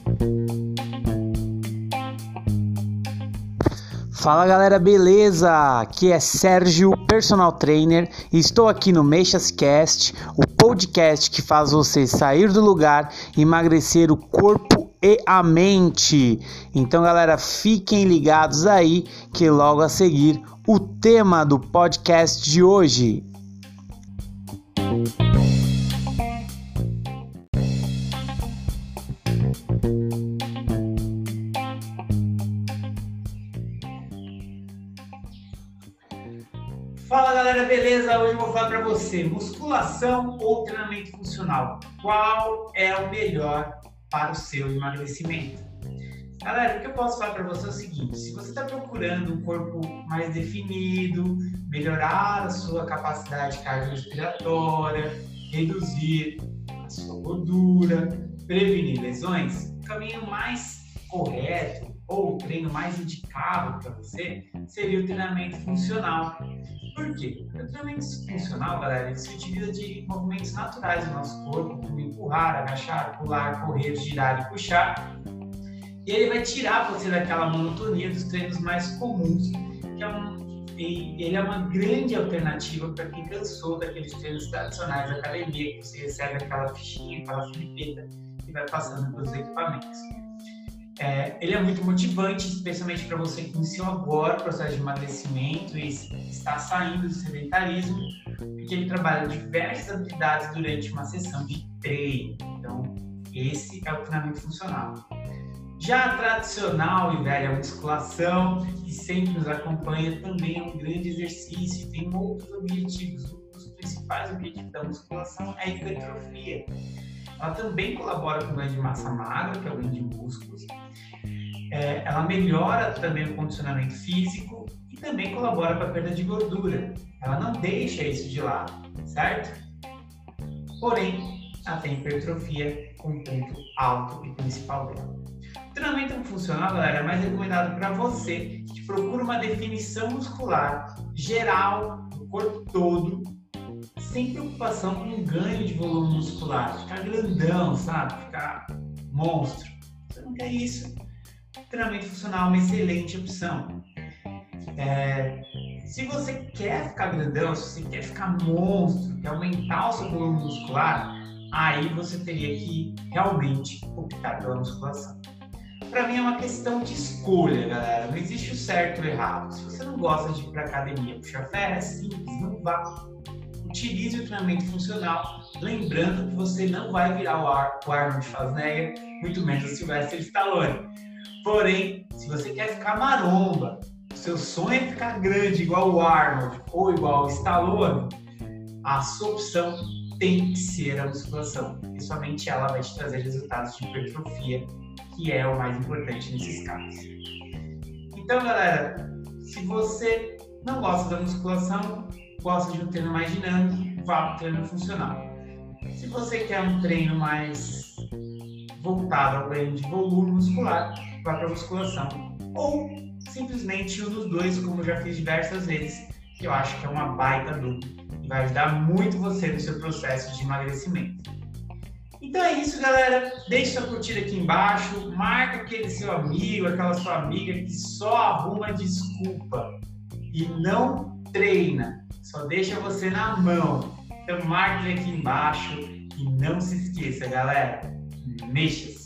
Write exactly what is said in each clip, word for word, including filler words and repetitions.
Fala galera, beleza? Aqui é Sérgio, personal trainer, e estou aqui no MeixasCast, o podcast que faz você sair do lugar e emagrecer o corpo e a mente. Então galera, fiquem ligados aí que logo a seguir o tema do podcast de hoje. Fala galera, beleza? Hoje eu vou falar para você, musculação ou treinamento funcional? Qual é o melhor para o seu emagrecimento? Galera, o que eu posso falar para você é o seguinte: se você está procurando um corpo mais definido, melhorar a sua capacidade cardiorrespiratória, reduzir a sua gordura, prevenir lesões, o caminho mais correto ou o treino mais indicado para você seria o treinamento funcional. Por quê? Porque o treinamento funcional, galera, ele se utiliza de movimentos naturais do nosso corpo, como empurrar, agachar, pular, correr, girar e puxar. E ele vai tirar você daquela monotonia dos treinos mais comuns, que é um, ele é uma grande alternativa para quem cansou daqueles treinos tradicionais da academia, que você recebe aquela fichinha, aquela filipeta e vai passando pelos equipamentos. É, ele é muito motivante, especialmente para você que iniciou agora o processo de emagrecimento e está saindo do sedentarismo, porque ele trabalha diversas habilidades durante uma sessão de treino. Então, esse é o treinamento funcional. Já a tradicional e velha musculação, que sempre nos acompanha, também é um grande exercício e tem outros objetivos. Um dos principais objetivos da musculação é a hipertrofia. Ela também colabora com o ganho de massa magra, que é o ganho de músculos. É, ela melhora também o condicionamento físico e também colabora com a perda de gordura. Ela não deixa isso de lado, certo? Porém, ela tem hipertrofia com ponto alto e principal dela. O treinamento funcional, galera, é mais recomendado para você que procura uma definição muscular geral do corpo todo, sem preocupação com um ganho de volume muscular, ficar grandão, sabe? Ficar monstro. Você não quer isso? O treinamento funcional é uma excelente opção. É, se você quer ficar grandão, se você quer ficar monstro, quer aumentar o seu volume muscular, aí você teria que realmente optar pela musculação. Para mim é uma questão de escolha, galera. Não existe o certo ou o errado. Se você não gosta de ir para academia puxar ferro, é simples, não vá. Utilize o treinamento funcional, lembrando que você não vai virar o, Ar- o Arnold Schwarzenegger, muito menos o Sylvester Stallone. Porém, se você quer ficar maromba, o seu sonho é ficar grande igual o Arnold ou igual o Stallone, a sua opção tem que ser a musculação. E somente ela vai te trazer resultados de hipertrofia, que é o mais importante nesses casos. Então, galera, se você não gosta da musculação, gosta de um treino mais dinâmico, vá para o treino funcional. Se você quer um treino mais voltado ao ganho de volume muscular, vá para a musculação. Ou simplesmente um dos dois, como eu já fiz diversas vezes, que eu acho que é uma baita dupla e vai ajudar muito você no seu processo de emagrecimento. Então é isso, galera. Deixe sua curtida aqui embaixo, marca aquele seu amigo, aquela sua amiga que só arruma desculpa e não treina, só deixa você na mão. Então marque aqui embaixo e não se esqueça, galera, mexa-se.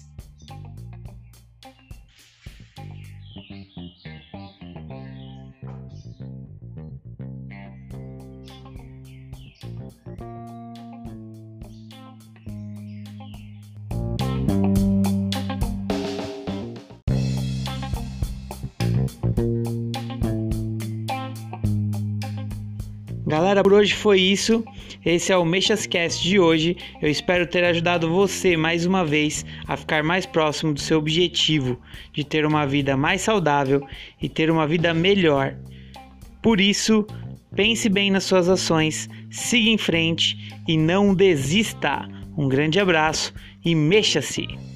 Galera, por hoje foi isso. Esse é o MeixasCast de hoje. Eu espero ter ajudado você mais uma vez a ficar mais próximo do seu objetivo de ter uma vida mais saudável e ter uma vida melhor. Por isso, pense bem nas suas ações, siga em frente e não desista. Um grande abraço e mexa-se!